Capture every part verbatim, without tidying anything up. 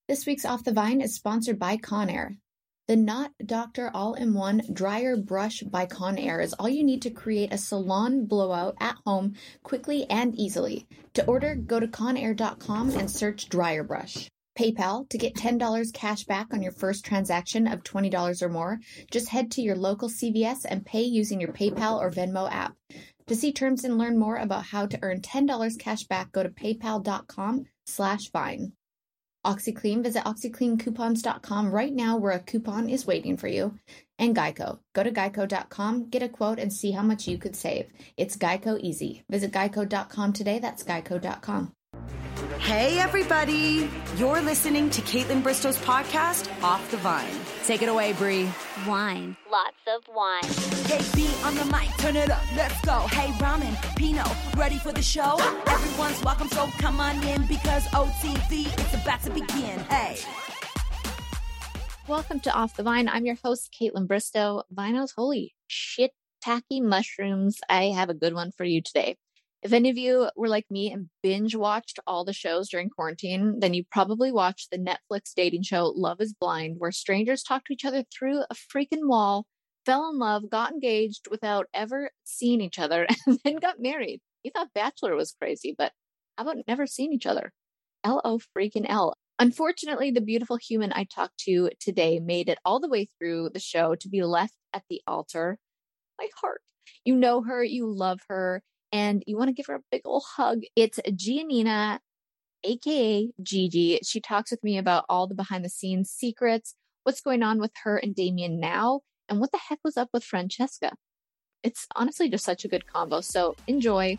This week's Off the Vine is sponsored by Conair. The Knot Doctor All-in-One Dryer Brush by Conair is all you need to create a salon blowout at home quickly and easily. To order, go to conair dot com and search Dryer Brush. PayPal, to get ten dollars cash back on your first transaction of twenty dollars or more, just head to your local C V S and pay using your PayPal or Venmo app. To see terms and learn more about how to earn ten dollars cash back, go to paypal dot com slash vine. OxyClean, visit oxy clean coupons dot com right now where a coupon is waiting for you. And Geico, go to geico dot com, get a quote, and see how much you could save. It's Geico easy. Visit geico dot com today. That's geico dot com. Hey, everybody. You're listening to Caitlin Bristow's podcast, Off the Vine. Take it away, Bree. Wine. Lots of wine. Hey, B on the mic, turn it up, let's go. Hey, Ramen, Pinot, ready for the show? Everyone's welcome, so come on in because O T V, it's about to begin. Hey. Welcome to Off the Vine. I'm your host, Caitlin Bristow. Vinos, holy shit, tacky mushrooms. I have a good one for you today. If any of you were like me and binge watched all the shows during quarantine, then you probably watched the Netflix dating show Love is Blind, where strangers talk to each other through a freaking wall, fell in love, got engaged without ever seeing each other, and then got married. You thought Bachelor was crazy, but how about never seeing each other? L O freaking L. Unfortunately, the beautiful human I talked to today made it all the way through the show to be left at the altar. My heart. You know her, you love her, and you want to give her a big old hug. It's Giannina, aka Gigi. She talks with me about all the behind the scenes secrets, what's going on with her and Damien now, and what the heck was up with Francesca. It's honestly just such a good combo, so enjoy.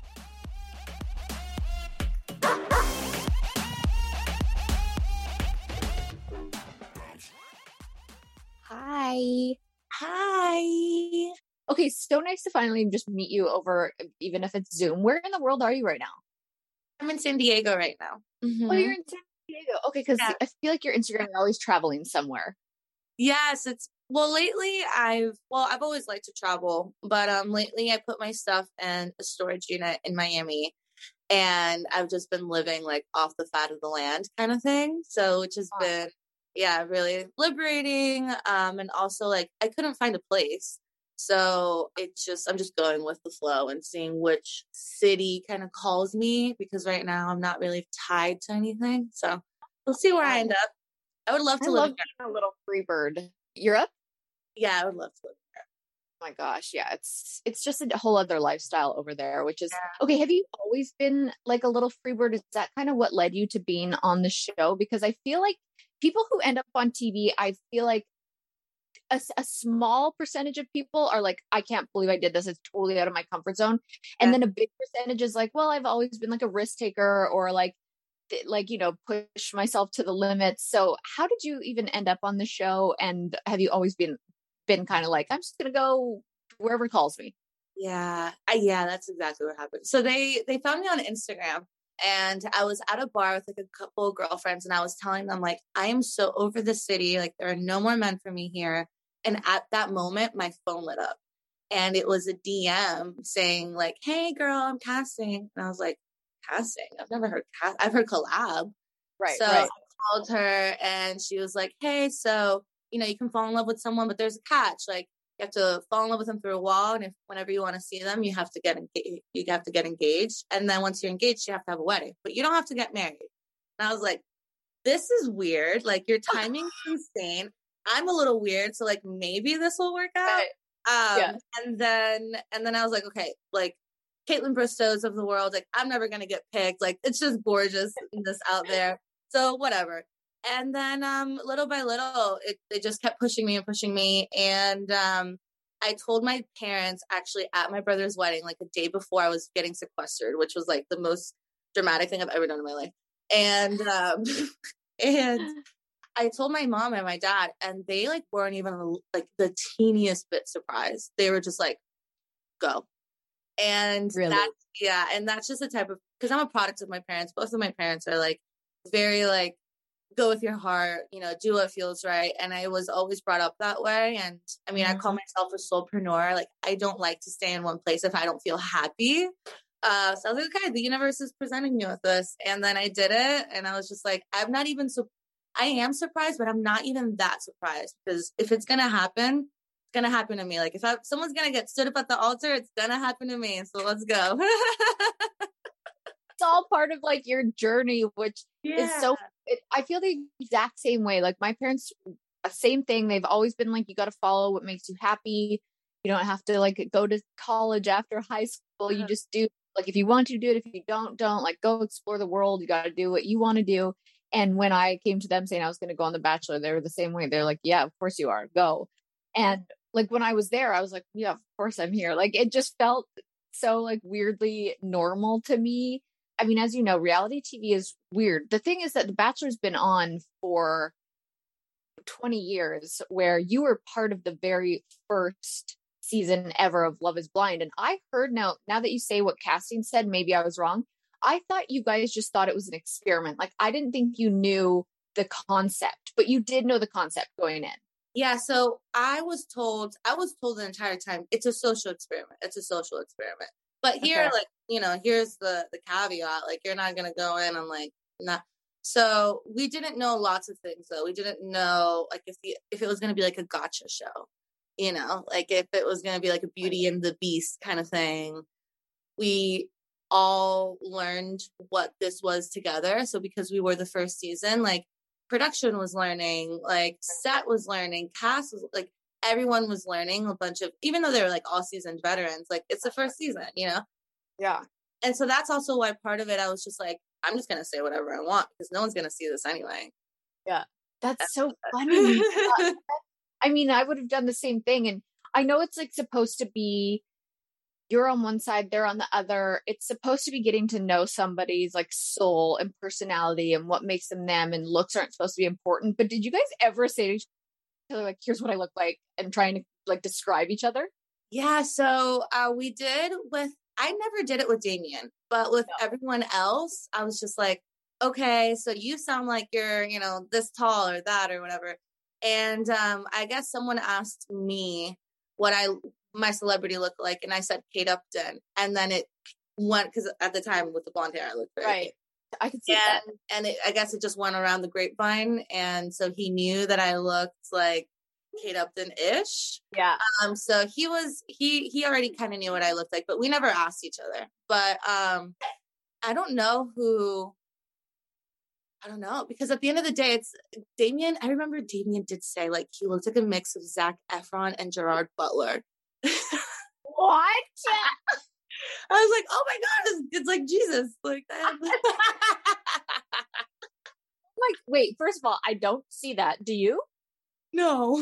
Hi. Hi. Okay, so nice to finally just meet you over, even if it's Zoom. Where in the world are you right now? I'm in San Diego right now. Mm-hmm. Oh, you're in San Diego. Okay, because yeah. I feel like your Instagram, you're always traveling somewhere. Yes, it's, well, lately I've, well, I've always liked to travel, but um, lately I put my stuff in a storage unit in Miami, and I've just been living like off the fat of the land kind of thing. So, which has wow. been, yeah, really liberating. Um, and also like, I couldn't find a place. So it's just, I'm just going with the flow and seeing which city kind of calls me, because right now I'm not really tied to anything. So we'll see where I end up. I would love to I live love in being a little free bird. Europe? Yeah, I would love to live there. Oh my gosh. Yeah. It's, it's just a whole other lifestyle over there, which is yeah. okay. Have you always been like a little free bird? Is that kind of what led you to being on the show? Because I feel like people who end up on T V, I feel like A, a small percentage of people are like, I can't believe I did this. It's totally out of my comfort zone. And yeah. then a big percentage is like, well, I've always been like a risk taker, or like, like, you know, push myself to the limits. So how did you even end up on the show? And have you always been, been kind of like, I'm just going to go wherever calls me? Yeah. I, yeah, that's exactly what happened. So they, they found me on Instagram, and I was at a bar with like a couple of girlfriends, and I was telling them like, I am so over the city. Like there are no more men for me here. And at that moment, my phone lit up, and it was a D M saying like, hey girl, I'm casting. And I was like, casting? I've never heard cast. I've heard collab. Right. So right. I called her, and she was like, hey, so, you know, you can fall in love with someone, but there's a catch. Like you have to fall in love with them through a wall. And if whenever you want to see them, you have to get engaged. You have to get engaged. And then once you're engaged, you have to have a wedding, but you don't have to get married. And I was like, this is weird. Like your timing is insane. I'm a little weird, so like maybe this will work out. Um, yeah. And then and then I was like, okay, like Caitlin Bristow's of the world, like I'm never gonna get picked. Like it's just gorgeous this out there. So whatever. And then um, little by little, it they just kept pushing me and pushing me. And um, I told my parents actually at my brother's wedding, like the day before I was getting sequestered, which was like the most dramatic thing I've ever done in my life. And um, and. I told my mom and my dad, and they like weren't even like the teeniest bit surprised. They were just like, go. And really? that, yeah. And that's just the type of, because I'm a product of my parents. Both of my parents are like very like, go with your heart, you know, do what feels right. And I was always brought up that way. And I mean, mm-hmm. I call myself a soulpreneur. Like I don't like to stay in one place if I don't feel happy. Uh, so I was like, okay, the universe is presenting me with this. And then I did it. And I was just like, I'm not even so I am surprised, but I'm not even that surprised because if it's going to happen, it's going to happen to me. Like if I, someone's going to get stood up at the altar, it's going to happen to me. So let's go. It's all part of like your journey, which yeah. is so, it, I feel the exact same way. Like my parents, same thing. They've always been like, you got to follow what makes you happy. You don't have to like go to college after high school. You just do like, if you want to do it, if you don't, don't like go explore the world. You got to do what you want to do. And when I came to them saying I was going to go on The Bachelor, they were the same way. They're like, yeah, of course you are. Go. And like when I was there, I was like, yeah, of course I'm here. Like it just felt so like weirdly normal to me. I mean, as you know, reality T V is weird. The thing is that The Bachelor's been on for twenty years, where you were part of the very first season ever of Love is Blind. And I heard now, now that you say what casting said, maybe I was wrong. I thought you guys just thought it was an experiment. Like, I didn't think you knew the concept, but you did know the concept going in. Yeah. So I was told, I was told the entire time, it's a social experiment. It's a social experiment. But here, okay. like, you know, here's the, the caveat, like, you're not going to go in and like, not. So we didn't know lots of things though. We didn't know like if the, if it was going to be like a gotcha show, you know, like if it was going to be like a Beauty and the Beast kind of thing. We all learned what this was together. So because we were the first season, like production was learning, like set was learning, cast was like, everyone was learning a bunch of, even though they were like all seasoned veterans, like it's the first season, you know? Yeah. And so that's also why part of it, I was just like, I'm just going to say whatever I want because no one's going to see this anyway. Yeah. That's so funny. I mean, I would have done the same thing. And I know it's like supposed to be, you're on one side, they're on the other. It's supposed to be getting to know somebody's like soul and personality and what makes them them, and looks aren't supposed to be important. But did you guys ever say to each other, like, here's what I look like, and trying to like describe each other? Yeah. So uh, we did with, I never did it with Damien, but with no. everyone else, I was just like, okay, so you sound like you're, you know, this tall or that or whatever. And um, I guess someone asked me what I, my celebrity looked like. And I said Kate Upton. And then it went, because at the time with the blonde hair, I looked very right. Kate. I could see and, that. And it, I guess it just went around the grapevine. And so he knew that I looked like Kate Upton-ish. Yeah. Um. So he was, he, he already kind of knew what I looked like, but we never asked each other. But um, I don't know who, I don't know, because at the end of the day, it's Damien. I remember Damien did say like he looked like a mix of Zac Efron and Gerard Butler. What? I was like, oh my God, it's, it's like Jesus. Like, like, wait, first of all, I don't see that. Do you? No.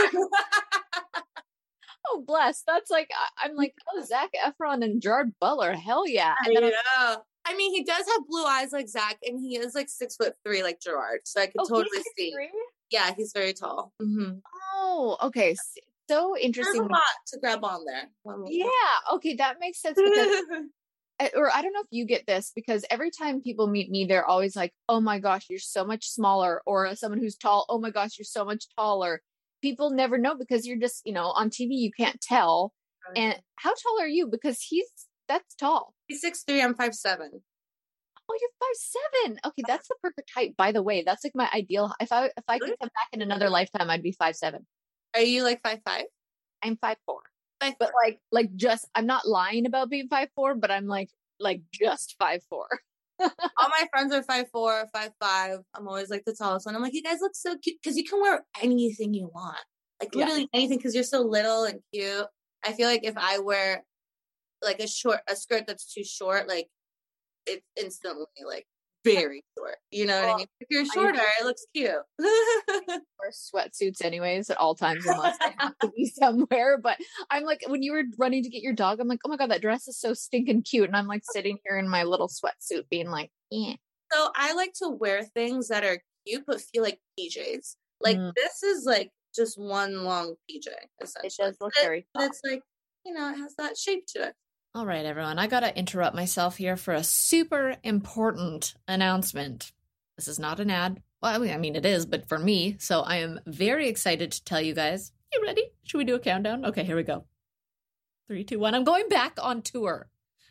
Oh, bless. That's like, I'm like, oh, Zac Efron and Gerard Butler. Hell yeah. And then yeah. I mean, he does have blue eyes like Zac, and he is like six foot three, like Gerard. So I could oh, totally see. Three? Yeah, he's very tall. Mm-hmm. Oh, okay. So interesting. There's a lot to grab on there. Yeah. Okay, that makes sense. Because, or I don't know if you get this, because every time people meet me, they're always like, "Oh my gosh, you're so much smaller," or someone who's tall, "Oh my gosh, you're so much taller." People never know because you're just, you know, on T V, you can't tell. Right. And how tall are you? Because he's that's tall. He's six three. I'm five seven. Oh, you're five seven. Okay, that's the perfect height. By the way, that's like my ideal. If I if I could come back in another lifetime, I'd be five seven. Are you like five five? I'm five four. Five but like like just I'm not lying about being five four, but I'm like like just five four. All my friends are five four, five five. I'm always like the tallest one. I'm like, you guys look so cute because you can wear anything you want, like literally yeah. anything, because you're so little and cute. I feel like if I wear like a short a skirt that's too short, like it's instantly like very short. You know well, what I mean? If you're shorter, it looks cute. I wear sweatsuits anyways at all times unless I have to be somewhere. But I'm like, when you were running to get your dog, I'm like, oh my God, that dress is so stinking cute. And I'm like sitting here in my little sweatsuit being like, yeah. So I like to wear things that are cute but feel like P Js. Like mm. this is like just one long P J, essentially. It does look but very But it's like, you know, it has that shape to it. All right, everyone. I got to interrupt myself here for a super important announcement. This is not an ad. Well, I mean, it is, but for me. So I am very excited to tell you guys. You ready? Should we do a countdown? Okay, here we go. Three, two, one. I'm going back on tour.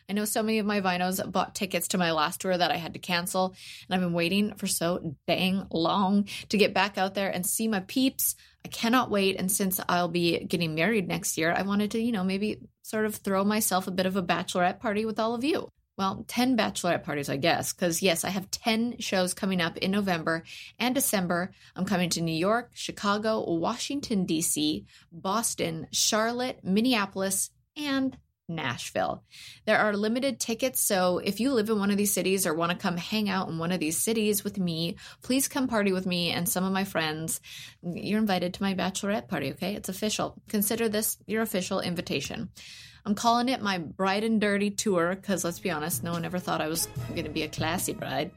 I know so many of my Vinos bought tickets to my last tour that I had to cancel, and I've been waiting for so dang long to get back out there and see my peeps. I cannot wait. And since I'll be getting married next year, I wanted to, you know, maybe sort of throw myself a bit of a bachelorette party with all of you. Well, ten bachelorette parties, I guess, because yes, I have ten shows coming up in November and December. I'm coming to New York, Chicago, Washington, D C, Boston, Charlotte, Minneapolis, and Nashville. There are limited tickets, so if you live in one of these cities or want to come hang out in one of these cities with me, please come party with me and some of my friends. You're invited to my bachelorette party, okay? It's official. Consider this your official invitation. I'm calling it my Bride and Dirty Tour because, let's be honest, no one ever thought I was going to be a classy bride.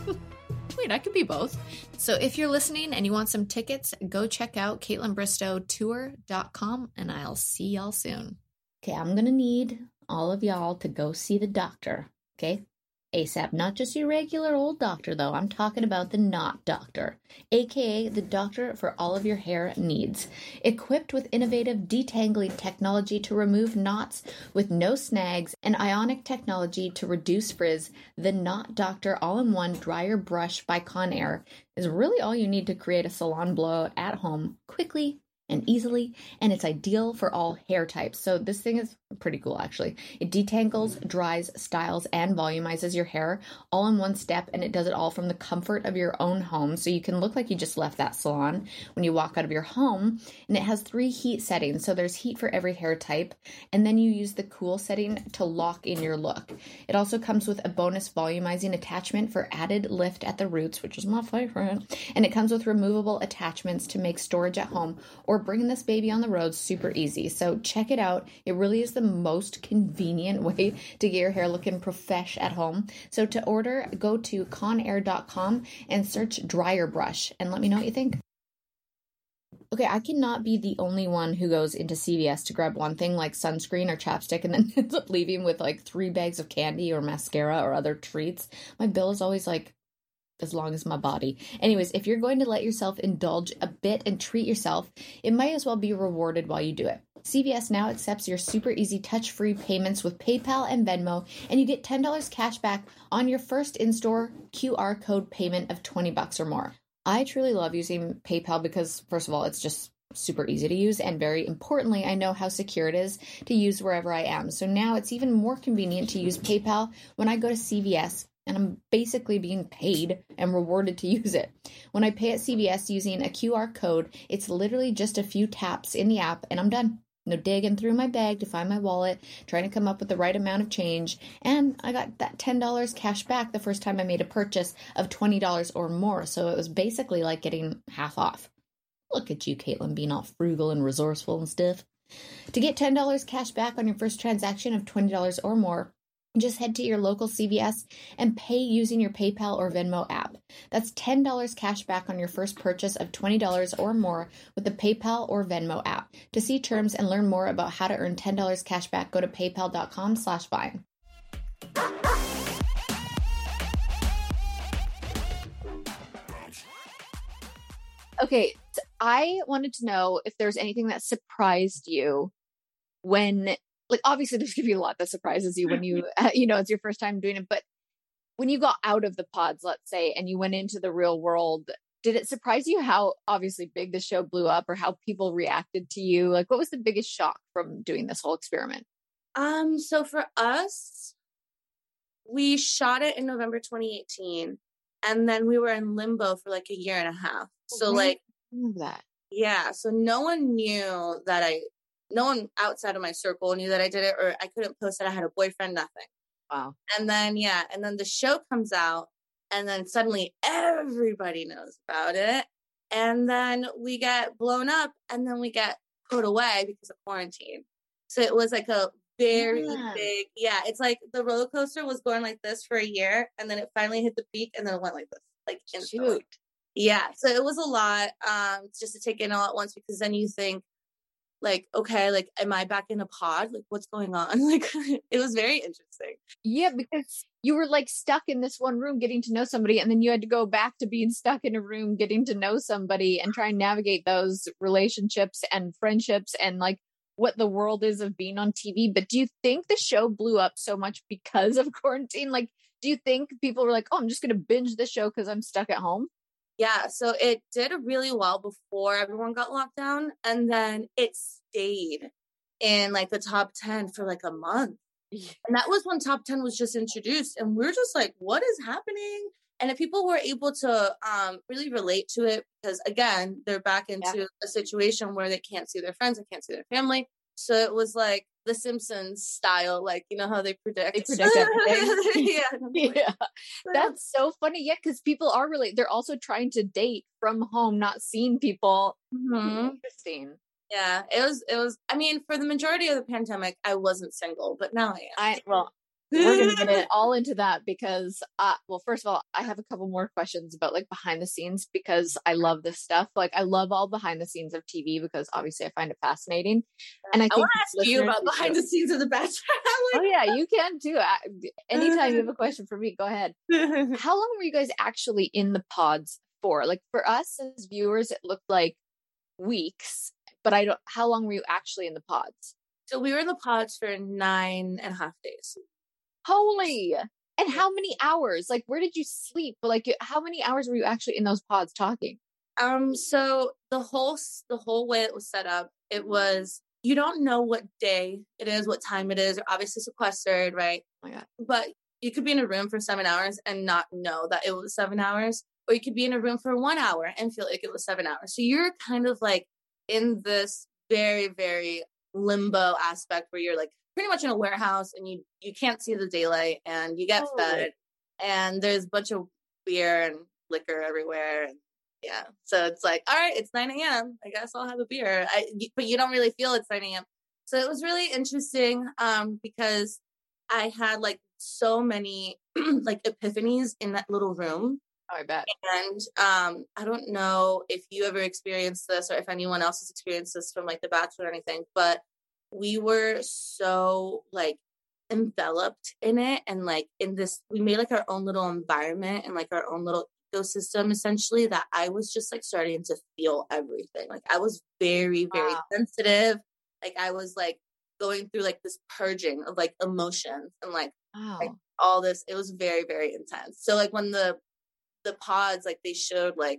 Wait, I could be both. So if you're listening and you want some tickets, go check out Kaitlyn Bristow Tour dot com, and I'll see y'all soon. Okay, I'm going to need all of y'all to go see the doctor, okay? ASAP. Not just your regular old doctor, though. I'm talking about the knot doctor, aka the doctor for all of your hair needs. Equipped with innovative detangling technology to remove knots with no snags and ionic technology to reduce frizz, the Knot Doctor all-in-one dryer brush by Conair is really all you need to create a salon blowout at home quickly and easily, and it's ideal for all hair types. So this thing is pretty cool, actually. It detangles, dries, styles, and volumizes your hair all in one step, and it does it all from the comfort of your own home, so you can look like you just left that salon when you walk out of your home. And it has three heat settings, so there's heat for every hair type, and then you use the cool setting to lock in your look. It also comes with a bonus volumizing attachment for added lift at the roots, which is my favorite, and it comes with removable attachments to make storage at home or bringing this baby on the road super easy. So check it out. It really is the most convenient way to get your hair looking profesh at home. So to order, go to conair dot com and search dryer brush and let me know what you think. Okay, I cannot be the only one who goes into C V S to grab one thing like sunscreen or chapstick and then ends up leaving with like three bags of candy or mascara or other treats. My bill is always like as long as my body. Anyways, if you're going to let yourself indulge a bit and treat yourself, it might as well be rewarded while you do it. C V S now accepts your super easy touch-free payments with PayPal and Venmo, and you get ten dollars cash back on your first in-store Q R code payment of twenty bucks or more. I truly love using PayPal because, first of all, it's just super easy to use, and very importantly, I know how secure it is to use wherever I am. So now it's even more convenient to use PayPal when I go to C V S, and I'm basically being paid and rewarded to use it. When I pay at C V S using a Q R code, it's literally just a few taps in the app and I'm done. No digging through my bag to find my wallet, trying to come up with the right amount of change. And I got that ten dollars cash back the first time I made a purchase of twenty dollars or more. So it was basically like getting half off. Look at you, Kaitlyn, being all frugal and resourceful and stuff. To get ten dollars cash back on your first transaction of twenty dollars or more, just head to your local C V S and pay using your PayPal or Venmo app. That's ten dollars cash back on your first purchase of twenty dollars or more with the PayPal or Venmo app. To see terms and learn more about how to earn ten dollars cash back, go to paypal dot com slash vine. Okay, so I wanted to know if there's anything that surprised you when, like, obviously there's going to be a lot that surprises you when you, uh, you know, it's your first time doing it, but when you got out of the pods, let's say, and you went into the real world, did it surprise you how obviously big the show blew up or how people reacted to you? Like, what was the biggest shock from doing this whole experiment? Um, so for us, we shot it in November twenty eighteen, and then we were in limbo for like a year and a half. So Right. like, I remember that. yeah, so no one knew that I, no one outside of my circle knew that I did it, or I couldn't post that I had a boyfriend, nothing. Wow. And then, yeah, and then the show comes out, and then suddenly everybody knows about it. And then we get blown up, and then we get put away because of quarantine. So it was like a very Yeah. big, yeah, it's like the roller coaster was going like this for a year, and then it finally hit the peak, and then it went like this, like instantly. Shoot. Yeah, so it was a lot, um, just to take in all at once, because then you think, like, okay, like, am I back in a pod? Like, what's going on? Like, it was very interesting. Yeah, because you were like stuck in this one room getting to know somebody, and then you had to go back to being stuck in a room getting to know somebody and try and navigate those relationships and friendships. And like, what the world is of being on T V. But do you think the show blew up so much because of quarantine? Like, do you think people were like, oh, I'm just going to binge the show because I'm stuck at home? Yeah, so it did really well before everyone got locked down, and then it stayed in like the top ten for like a month. Yeah. And that was when top ten was just introduced, and we're just like, what is happening? And if people were able to um, really relate to it, because again, they're back into yeah. a situation where they can't see their friends, they can't see their family. So it was like the Simpsons style, like, you know how they predict. They predict everything. yeah. yeah. That's so funny. Yeah, because people are really, they're also trying to date from home, not seeing people. Mm-hmm. Interesting. Yeah, it was, it was, I mean, for the majority of the pandemic, I wasn't single, but now I am. I, well, we're going to get it all into that because, uh, well, first of all, I have a couple more questions about like behind the scenes because I love this stuff. Like I love all behind the scenes of T V because obviously I find it fascinating. And I, I want to ask you about behind the scenes of The Bachelor. Oh yeah, you can too. Anytime you have a question for me, go ahead. How long were you guys actually in the pods for? Like for us as viewers, it looked like weeks, but I don't, how long were you actually in the pods? So we were in the pods for nine and a half days. Holy! And how many hours? Like, where did you sleep? Like, how many hours were you actually in those pods talking? Um, so the whole the whole way it was set up, it was you don't know what day it is, what time it is. You're obviously sequestered, right? Oh my God! But you could be in a room for seven hours and not know that it was seven hours, or you could be in a room for one hour and feel like it was seven hours. So you're kind of like in this very, very limbo aspect where you're like pretty much in a warehouse and you you can't see the daylight and you get oh. fed and there's a bunch of beer and liquor everywhere and yeah, so it's like, all right, it's nine a.m. I guess I'll have a beer. I, but you don't really feel it's nine a.m. So it was really interesting um because I had like so many like epiphanies in that little room. Oh, I bet. And um I don't know if you ever experienced this or if anyone else has experienced this from like The Bachelor or anything, but we were so like enveloped in it and like in this, we made like our own little environment and like our own little ecosystem essentially that I was just like starting to feel everything. Like I was very, very wow. sensitive. Like I was like going through like this purging of like emotions and like, wow. like all this. It was very, very intense. So like when the the pods, like they showed like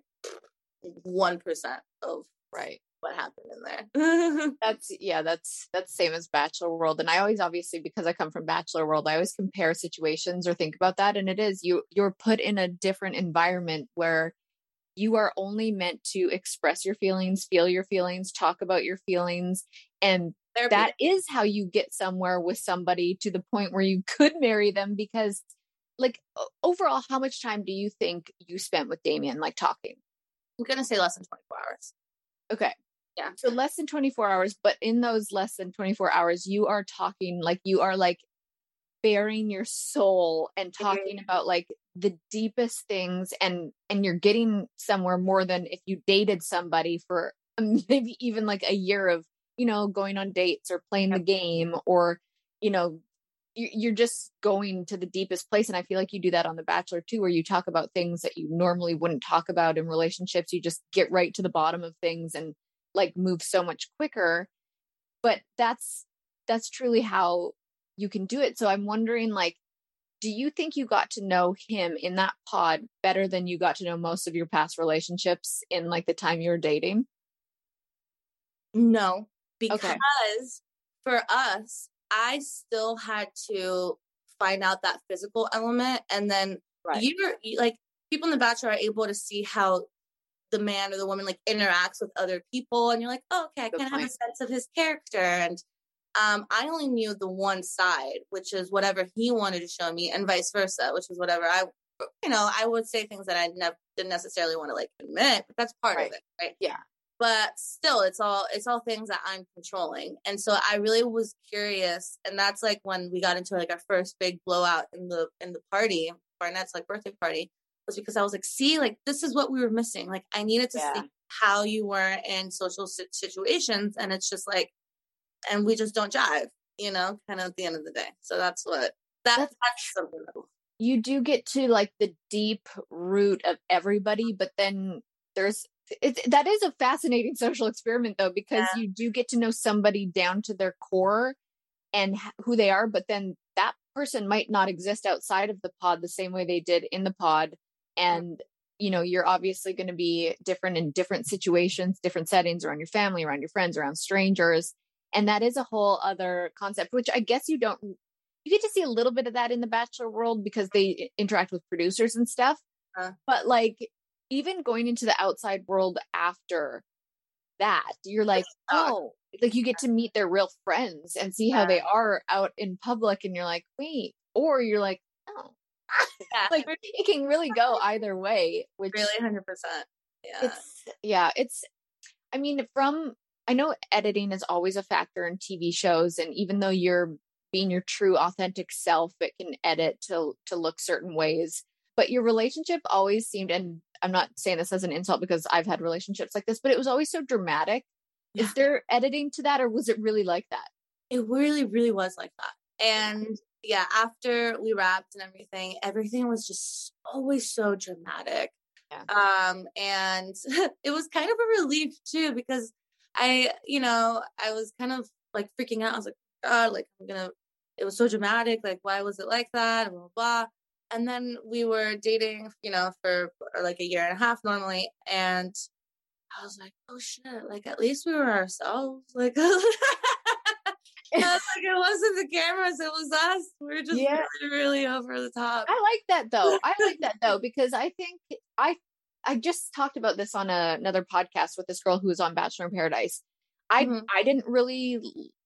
one percent of right. what happened in there. That's yeah, that's that's same as Bachelor World. And I always obviously because I come from Bachelor World, I always compare situations or think about that. And it is you you're put in a different environment where you are only meant to express your feelings, feel your feelings, talk about your feelings. And Therapy. That is how you get somewhere with somebody to the point where you could marry them because like overall, how much time do you think you spent with Damien, like talking? I'm going to say less than twenty-four hours. Okay. Yeah. So less than twenty-four hours, but in those less than twenty-four hours, you are talking like you are like bearing your soul and talking mm-hmm. about like the deepest things and, and you're getting somewhere more than if you dated somebody for maybe even like a year of, you know, going on dates or playing yep. the game or, you know, you, you're just going to the deepest place. And I feel like you do that on The Bachelor too, where you talk about things that you normally wouldn't talk about in relationships. You just get right to the bottom of things and like move so much quicker. But that's, that's truly how you can do it. So I'm wondering, like, do you think you got to know him in that pod better than you got to know most of your past relationships in like the time you were dating? No, because okay. for us, I still had to find out that physical element. And then right. you're like, people in The Bachelor are able to see how the man or the woman like interacts with other people. And you're like, oh, okay, I Good kind of point. have a sense of his character. And um, I only knew the one side, which is whatever he wanted to show me and vice versa, which is whatever I, you know, I would say things that I never didn't necessarily want to like admit, but that's part right. of it. Right. Yeah. But still, it's all it's all things that I'm controlling. And so I really was curious. And that's like when we got into like our first big blowout in the in the party, Barnett's like birthday party, was because I was like, see, like this is what we were missing. Like I needed to yeah. see how you were in social situations. And it's just like, and we just don't jive, you know, kind of at the end of the day. So that's what that, that's, that's something that you do get to like the deep root of everybody, but then there's it's that is a fascinating social experiment though, because Yeah. you do get to know somebody down to their core and h- who they are, but then that person might not exist outside of the pod the same way they did in the pod. And, you know, you're obviously going to be different in different situations, different settings, around your family, around your friends, around strangers. And that is a whole other concept, which I guess you don't, you get to see a little bit of that in the Bachelor world because they interact with producers and stuff. Uh. But like, even going into the outside world after that, you're like, oh, like you get to meet their real friends and see how they are out in public. And you're like, wait, or you're like, oh, Yeah. like it can really go either way, which Really, one hundred percent. Yeah. it's, yeah, it's, I mean, from, I know editing is always a factor in T V shows. And even though you're being your true authentic self, it can edit to, to look certain ways. But your relationship always seemed, and I'm not saying this as an insult because I've had relationships like this, but it was always so dramatic. Yeah. Is there editing to that, or was it really like that? It really, really was like that. And yeah, after we wrapped and everything, everything was just always so dramatic. Yeah. Um, and it was kind of a relief too, because I, you know, I was kind of like freaking out. I was like, God, like I'm gonna, it was so dramatic. Like, why was it like that? Blah, blah, blah. And then we were dating, you know, for like a year and a half normally. And I was like, oh shit, like at least we were ourselves. Like, it's like it wasn't the cameras, it was us. We were just Yeah. really, really over the top. I like that though. I like that though, because I think I I just talked about this on a, another podcast with this girl who was on Bachelor in Paradise. I Mhm. I didn't really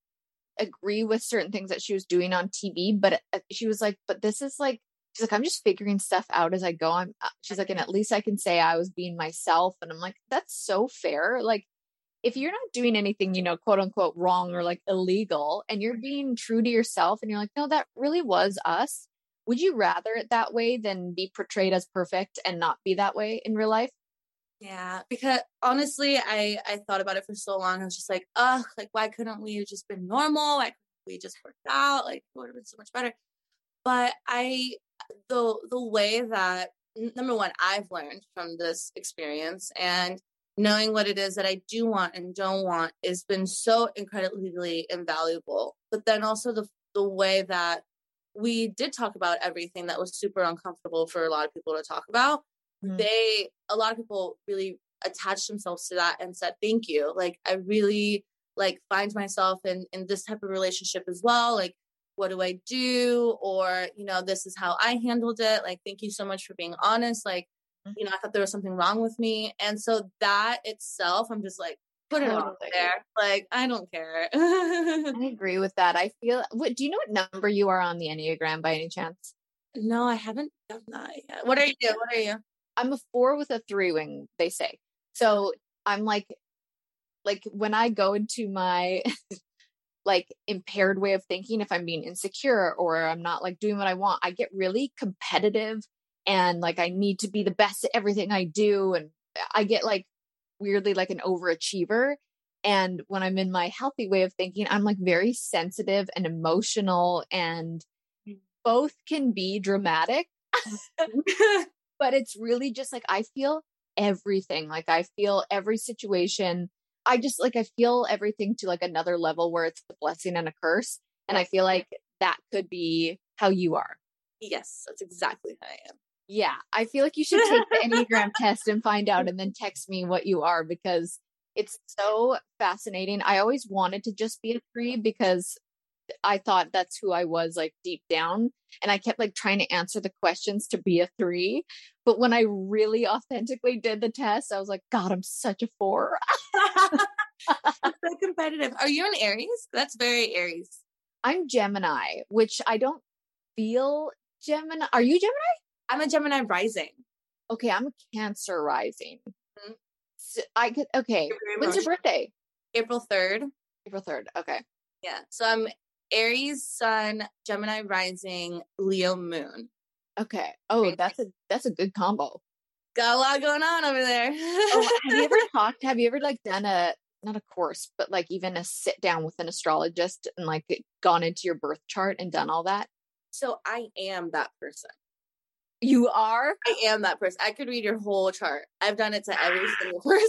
agree with certain things that she was doing on T V, but uh, she was like, but this is like, she's like, I'm just figuring stuff out as I go. I'm, uh, she's like, and at least I can say I was being myself. And I'm like, that's so fair. Like, if you're not doing anything, you know, quote unquote wrong or like illegal, and you're being true to yourself and you're like, no, that really was us. Would you rather it that way than be portrayed as perfect and not be that way in real life? Yeah, because honestly, I I thought about it for so long. I was just like, ugh, like why couldn't we have just been normal? Why couldn't we just worked out? Like it would have been so much better. But I the the way that number one, I've learned from this experience and knowing what it is that I do want and don't want has been so incredibly invaluable. But then also the the way that we did talk about everything that was super uncomfortable for a lot of people to talk about. Mm. They, a lot of people really attached themselves to that and said, thank you. Like, I really like find myself in, in this type of relationship as well. Like, what do I do? Or, you know, this is how I handled it. Like, thank you so much for being honest. Like, you know, I thought there was something wrong with me. And so that itself, I'm just like, put it out Totally. there. Like, I don't care. I agree with that. I feel, what, do you know what number you are on the Enneagram by any chance? No, I haven't done that yet. What are you? What are you? I'm a four with a three wing, they say. So I'm like, like when I go into my like impaired way of thinking, if I'm being insecure or I'm not like doing what I want, I get really competitive and like I need to be the best at everything I do. And I get like weirdly like an overachiever. And when I'm in my healthy way of thinking, I'm like very sensitive and emotional, and both can be dramatic. But it's really just like, I feel everything. Like I feel every situation. I just like, I feel everything to like another level where it's a blessing and a curse. And I feel like that could be how you are. Yes, that's exactly how I am. Yeah. I feel like you should take the Enneagram test and find out and then text me what you are, because it's so fascinating. I always wanted to just be a three because I thought that's who I was like deep down. And I kept like trying to answer the questions to be a three. But when I really authentically did the test, I was like, God, I'm such a four. That's so competitive. Are you an Aries? That's very Aries. I'm Gemini, which I don't feel Gemini. Are you Gemini? I'm a Gemini rising. Okay, I'm a Cancer rising. Mhm. So I could, okay. You're very When's your emotional. birthday? April third. April third. Okay. Yeah. So I'm Aries sun, Gemini rising, Leo moon. Okay. Oh, Great. that's a that's a good combo. Got a lot going on over there. Oh, have you ever talked? Have you ever like done a not a course, but like even a sit down with an astrologist and like gone into your birth chart and done all that? So I am that person. You are? I am that person. I could read your whole chart. I've done it to every single person.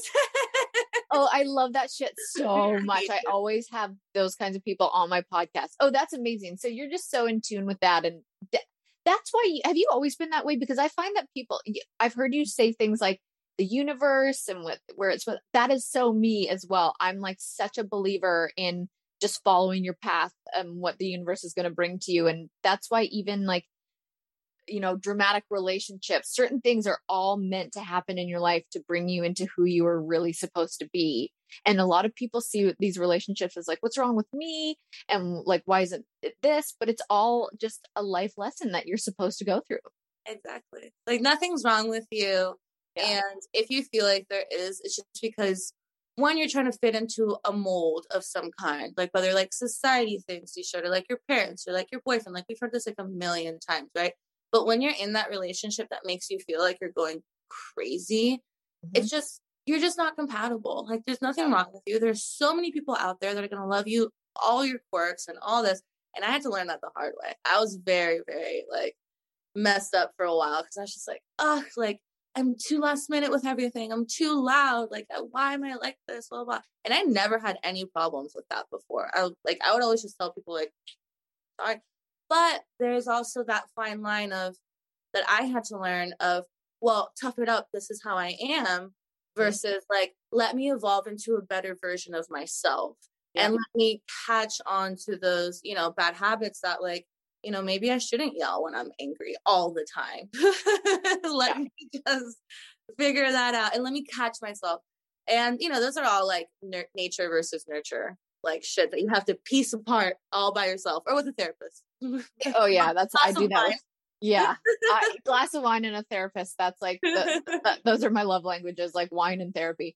Oh, I love that shit so much. I always have those kinds of people on my podcast. Oh, that's amazing. So you're just so in tune with that. And th- that's why, you, have you always been that way? Because I find that people, I've heard you say things like the universe and what, where it's, that is so me as well. I'm like such a believer in just following your path and what the universe is going to bring to you. And that's why even like, you know, dramatic relationships, certain things are all meant to happen in your life to bring you into who you are really supposed to be. And a lot of people see these relationships as like, what's wrong with me? And like, why isn't it this? But it's all just a life lesson that you're supposed to go through. Exactly. Like nothing's wrong with you. Yeah. And if you feel like there is, it's just because one, you're trying to fit into a mold of some kind, like whether like society thinks you should, or like your parents, or like your boyfriend. Like we've heard this like a million times, right? But when you're in that relationship that makes you feel like you're going crazy, mm-hmm. it's just, you're just not compatible. Like there's nothing wrong with you. There's so many people out there that are going to love you, all your quirks and all this. And I had to learn that the hard way. I was very, very like messed up for a while because I was just like, ugh, like I'm too last minute with everything. I'm too loud. Like, why am I like this? Blah, blah. And I never had any problems with that before. I like, I would always just tell people like, sorry. But there's also that fine line of that I had to learn of, well, tough it up. This is how I am versus like, let me evolve into a better version of myself yeah. and let me catch on to those, you know, bad habits that like, you know, maybe I shouldn't yell when I'm angry all the time. Let yeah. me just figure that out and let me catch myself. And, you know, those are all like n- nature versus nurture, like shit that you have to piece apart all by yourself or with a therapist. Oh yeah, that's I do that. With, yeah, I, glass of wine and a therapist. That's like the, the, those are my love languages, like wine and therapy.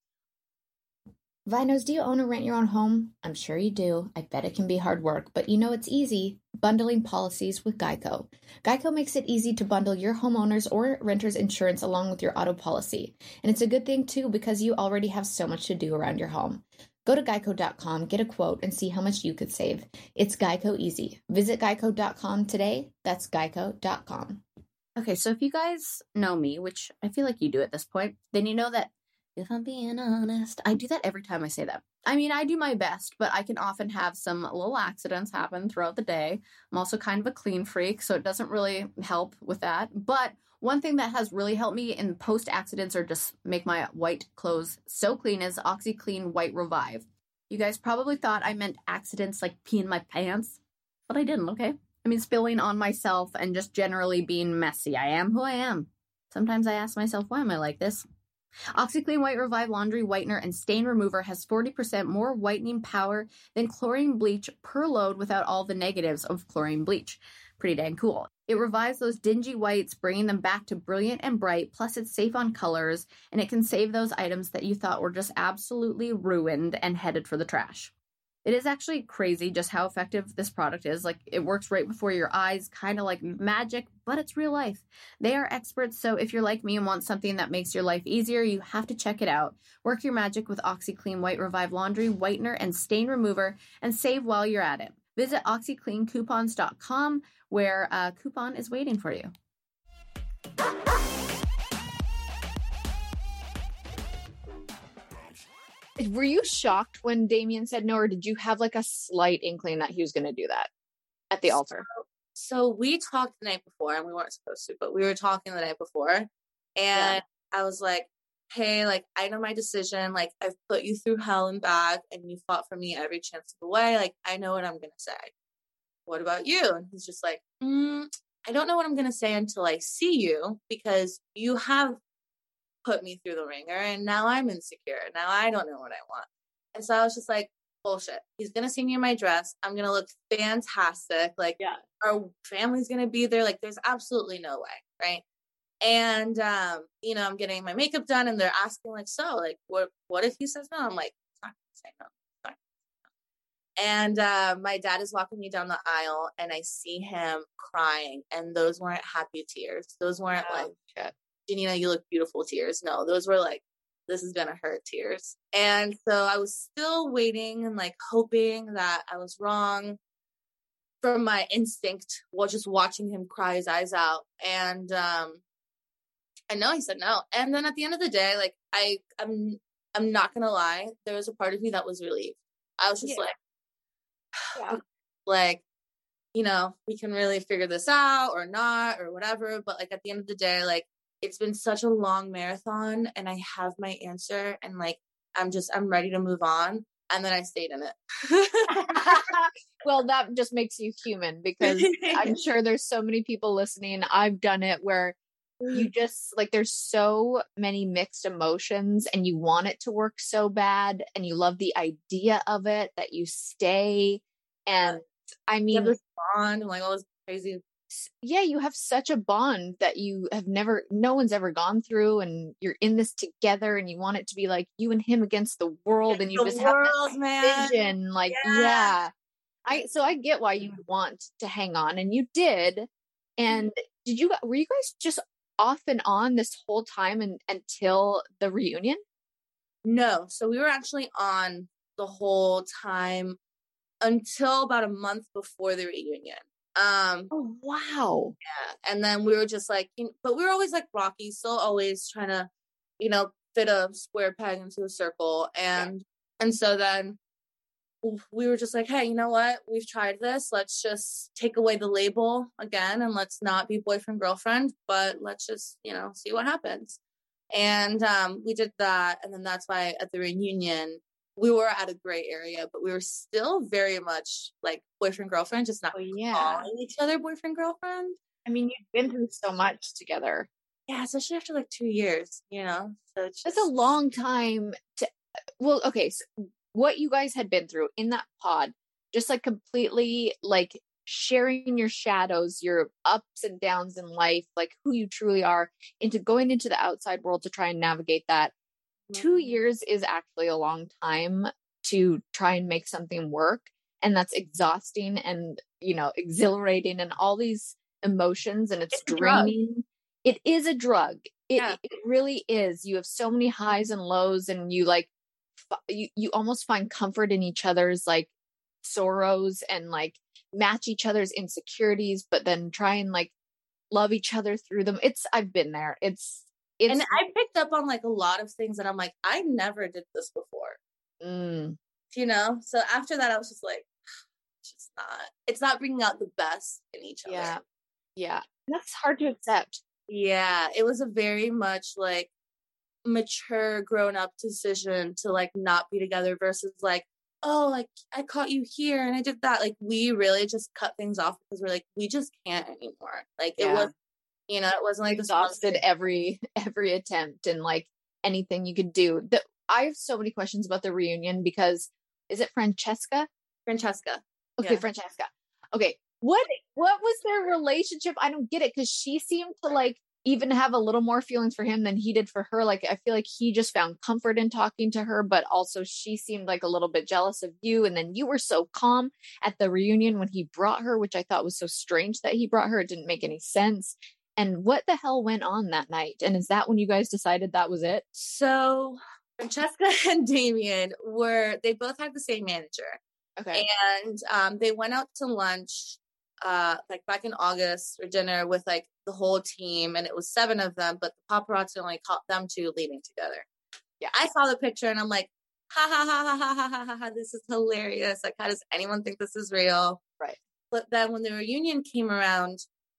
Vinos, do you own or rent your own home? I'm sure you do. I bet it can be hard work, but you know it's easy. Bundling policies with Geico. Geico makes it easy to bundle your homeowners or renters insurance along with your auto policy. And it's a good thing too because you already have so much to do around your home. Go to geico dot com, get a quote, and see how much you could save. It's Geico easy. Visit geico dot com today. That's geico dot com. Okay, so if you guys know me, which I feel like you do at this point, then you know that if I'm being honest, I do that every time I say that. I mean, I do my best, but I can often have some little accidents happen throughout the day. I'm also kind of a clean freak, so it doesn't really help with that. But one thing that has really helped me in post-accidents or just make my white clothes so clean is OxiClean White Revive. You guys probably thought I meant accidents like peeing my pants, but I didn't, okay? I mean, spilling on myself and just generally being messy. I am who I am. Sometimes I ask myself, why am I like this? OxiClean White Revive Laundry Whitener and Stain Remover has forty percent more whitening power than chlorine bleach per load without all the negatives of chlorine bleach. Pretty dang cool. It revives those dingy whites, bringing them back to brilliant and bright, plus it's safe on colors, and it can save those items that you thought were just absolutely ruined and headed for the trash. It is actually crazy just how effective this product is. Like, it works right before your eyes, kind of like magic, but it's real life. They are experts, so if you're like me and want something that makes your life easier, you have to check it out. Work your magic with OxiClean White Revive Laundry, Whitener, and Stain Remover, and save while you're at it. Visit oxy clean coupons dot com, where a coupon is waiting for you. Were you shocked when Damien said no, or did you have like a slight inkling that he was going to do that at the altar? So, so we talked the night before, and we weren't supposed to, but we were talking the night before, and yeah. I was like, hey, like, I know my decision. Like, I've put you through hell and back, and you fought for me every chance of the way. Like, I know what I'm going to say. What about you? And he's just like, mm, I don't know what I'm going to say until I see you, because you have put me through the ringer, and now I'm insecure. Now I don't know what I want. And so I was just like, bullshit. He's going to see me in my dress. I'm going to look fantastic. Like, yeah. Our family's going to be there. Like, there's absolutely no way. Right. And, um, you know, I'm getting my makeup done, and they're asking like, so like, what, what if he says no? I'm like, it's not going to say no. It's not gonna say no. And, uh, my dad is walking me down the aisle, and I see him crying, and those weren't happy tears. Those weren't oh, like, shit. Janina, you look beautiful tears. No, those were like, this is going to hurt tears. And so I was still waiting and like hoping that I was wrong from my instinct while just watching him cry his eyes out. And um, I know he said no. And then at the end of the day, like I, I'm, I'm not gonna lie, there was a part of me that was relieved. I was just Yeah. like, Yeah. like, you know, we can really figure this out or not or whatever. But like at the end of the day, like it's been such a long marathon and I have my answer and like I'm just I'm ready to move on. And then I stayed in it. Well, that just makes you human because I'm sure there's so many people listening. I've done it where you just like there's so many mixed emotions and you want it to work so bad and you love the idea of it that you stay. And I You mean, have this bond and like all this crazy. yeah, you have such a bond that you have never, no one's ever gone through, and you're in this together, and you want it to be like you and him against the world, and you The just have world, this man. vision. Like, Yeah. yeah, I so I get why you would want to hang on, and you did. And did you were you guys just off and on this whole time and until the reunion? No, so we were actually on the whole time until about a month before the reunion. Um, Oh wow! yeah, and then we were just like, you know, but we were always like Rocky, still always trying to, you know, fit a square peg into a circle, and and so then we were just like, hey, you know what? We've tried this. Let's just take away the label again, and let's not be boyfriend girlfriend, but let's just, you know, see what happens. And um, we did that, and then that's why at the reunion we were at a gray area, but we were still very much like boyfriend girlfriend, just not Oh yeah. calling each other boyfriend girlfriend. I mean, you've been through so much together. Yeah, especially after like two years, you know. So it's just That's a long time to. Well, okay. So what you guys had been through in that pod, just like completely like sharing your shadows, your ups and downs in life, like who you truly are, into going into the outside world to try and navigate that. Two years is actually a long time to try and make something work. And that's exhausting and, you know, exhilarating and all these emotions, and it's, It's a drug. draining. It is a drug. It, Yeah. it really is. You have so many highs and lows, and you like, f- you, you almost find comfort in each other's like sorrows and like match each other's insecurities, but then try and like love each other through them. It's, I've been there. It's, it's, and I picked up on like a lot of things that I'm like, I never did this before, mm, you know? So after that, I was just like, it's just not, it's not bringing out the best in each other. yeah, yeah. That's hard to accept. Yeah, it was a very much like mature, grown up decision to like not be together versus like, oh, like I caught you here and I did that. Like we really just cut things off because we're like, we just can't anymore. Like it Yeah. was, you know, it wasn't like this one Exhausted thing. every every attempt and like anything you could do. The, I have so many questions about the reunion because is it Francesca? Francesca. Okay, Yeah. Francesca. Okay, what what was their relationship? I don't get it because she seemed to like even have a little more feelings for him than he did for her. Like I feel like he just found comfort in talking to her, but also she seemed like a little bit jealous of you. And then you were so calm at the reunion when he brought her, which I thought was so strange that he brought her. It didn't make any sense. And what the hell went on that night? And is that when you guys decided that was it? So Francesca and Damien were, they both had the same manager. Okay. And um, they went out to lunch uh, like back in August for dinner with like the whole team. And it was seven of them, but the paparazzi only caught them two leaving together. Yeah. I saw the picture and I'm like, ha ha ha ha ha ha ha ha ha, this is hilarious. Like, how does anyone think this is real? Right. But then when the reunion came around,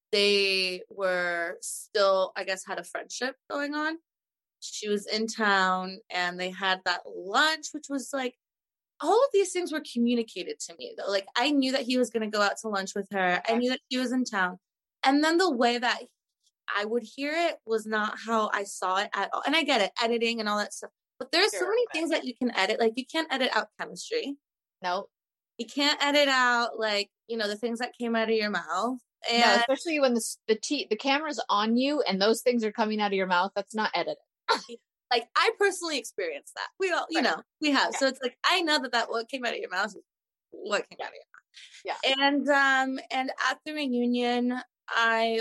they were still, I guess, had a friendship going on. She was in town and they had that lunch, which was like, all of these things were communicated to me though. Like I knew that he was going to go out to lunch with her. I knew that he was in town. And then the way that I would hear it was not how I saw it at all. And I get it, editing and all that stuff. But there's so Sure, many okay. things that you can edit. Like you can't edit out chemistry. No. You can't edit out like, you know, the things that came out of your mouth. And No, especially when the the t- the camera's on you and those things are coming out of your mouth. That's not edited. like I personally experienced that. We all, you Right. know, we have. Yeah. So it's like I know that that what came out of your mouth is what came out of your mouth. Yeah. And um and at the reunion, I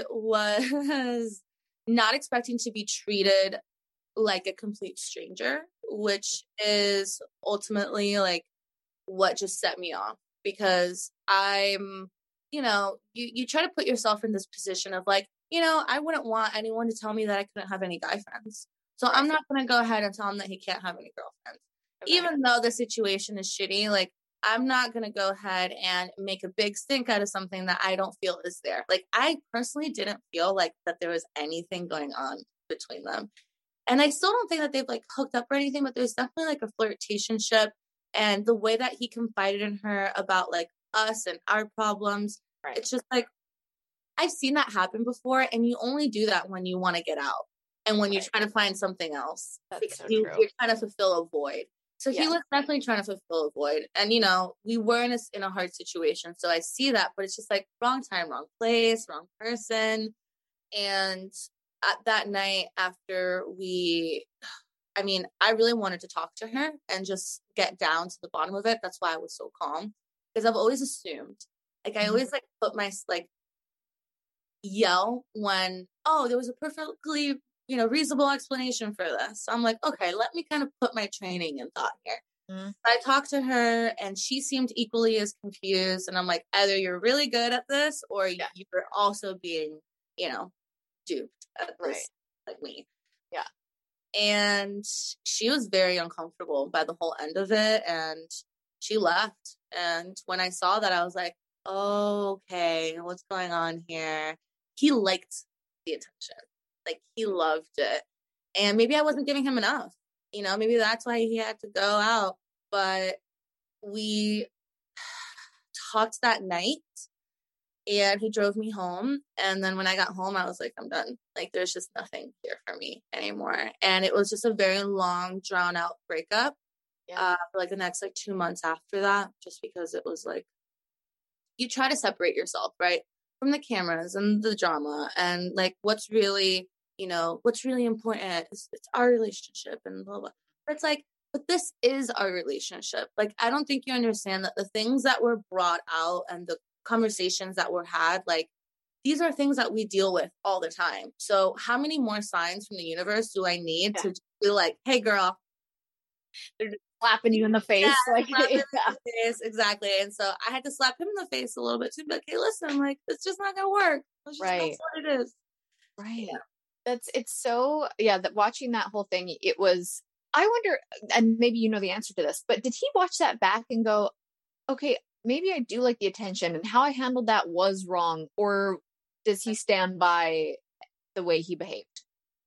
was not expecting to be treated like a complete stranger, which is ultimately like what just set me off because I'm, you know, you, you try to put yourself in this position of like, you know, I wouldn't want anyone to tell me that I couldn't have any guy friends. So I'm not going to go ahead and tell him that he can't have any girlfriends. Okay. Even though the situation is shitty, like, I'm not going to go ahead and make a big stink out of something that I don't feel is there. Like, I personally didn't feel like that there was anything going on between them. And I still don't think that they've like hooked up or anything, but there's definitely like a flirtationship. And the way that he confided in her about like us and our problems, right. It's just like, I've seen that happen before. And you only do that when you want to get out and when right. you're trying to find something else. That's because so you, true. You're trying to fulfill a void. So yeah. He was definitely trying to fulfill a void. And, you know, we were in a, in a hard situation. So I see that, but it's just like wrong time, wrong place, wrong person. And at that night after we, I mean, I really wanted to talk to her and just get down to the bottom of it. That's why I was so calm. Because I've always assumed, like, I mm-hmm. always like put my, like, yell when, oh, there was a perfectly, you know, reasonable explanation for this. So I'm like, okay, let me kind of put my training in thought here. Mm-hmm. I talked to her and she seemed equally as confused. And I'm like, either you're really good at this or yeah. you're also being, you know, duped at this, right. like me. Yeah. And she was very uncomfortable by the whole end of it. And she left. And when I saw that, I was like, oh, okay, what's going on here? He liked the attention. Like, he loved it. And maybe I wasn't giving him enough. You know, maybe that's why he had to go out. But we talked that night and he drove me home. And then when I got home, I was like, I'm done. Like, there's just nothing here for me anymore. And it was just a very long, drawn out breakup. Yeah. Uh, for like the next like two months after that, just because it was like, you try to separate yourself, right, from the cameras and the drama and like what's really, you know, what's really important is it's our relationship and blah, blah. But it's like, but this is our relationship. Like, I don't think you understand that the things that were brought out and the conversations that were had, like, these are things that we deal with all the time. So how many more signs from the universe do I need yeah. to be like, hey, girl, they're just slapping you in the face. Yeah, like, yeah. In the face, exactly. And so I had to slap him in the face a little bit too. But okay, listen, like, it's just not gonna work. Let's just right. what it is. Right. Yeah. That's it's so yeah. That watching that whole thing, it was. I wonder, and maybe you know the answer to this, but did he watch that back and go, okay, maybe I do like the attention, and how I handled that was wrong, or does he stand by the way he behaved?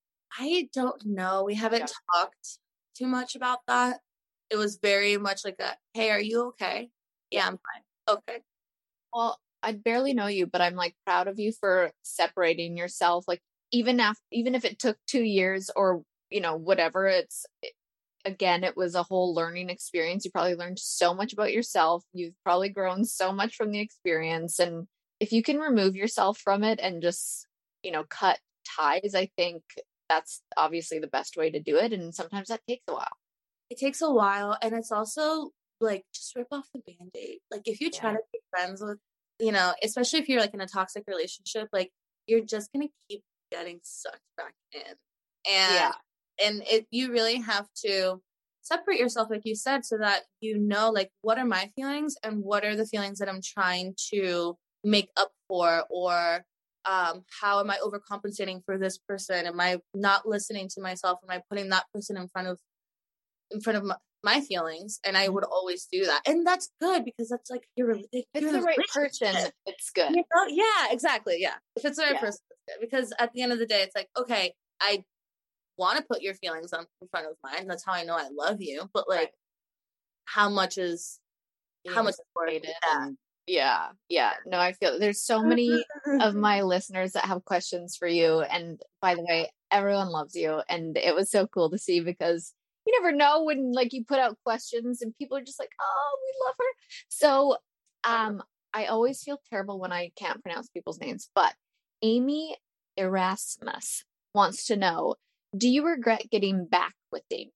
I don't know. We haven't yeah. talked too much about that. It was very much like a, hey, are you okay? Yeah, I'm fine. Okay. Well, I barely know you, but I'm like proud of you for separating yourself. Like, even after, even if it took two years or, you know, whatever, it's, it, again, it was a whole learning experience. You probably learned so much about yourself. You've probably grown so much from the experience. And if you can remove yourself from it and just, you know, cut ties, I think that's obviously the best way to do it. And sometimes that takes a while. It takes a while. And it's also like, just rip off the Band-Aid. Like, if you try yeah. to be friends with, you know, especially if you're like in a toxic relationship, like, you're just going to keep getting sucked back in. And, yeah. and it, you really have to separate yourself, like you said, so that you know, like, what are my feelings and what are the feelings that I'm trying to make up for, or um, how am I overcompensating for this person? Am I not listening to myself? Am I putting that person in front of, in front of my, my feelings? And I would always do that. And that's good, because that's like, you're really, if it's the right person, it's good. You know? Yeah, exactly. Yeah. If it's the right yeah. person, it's good. Because at the end of the day, it's like, okay, I want to put your feelings on in front of mine. That's how I know I love you. But like, right. how much is, you how much is worth it? And, yeah. Yeah. No, I feel there's so many of my listeners that have questions for you. And by the way, everyone loves you. And it was so cool to see, because you never know when like you put out questions and people are just like, oh, we love her. So um, I always feel terrible when I can't pronounce people's names, but Amy Erasmus wants to know, do you regret getting back with Damien?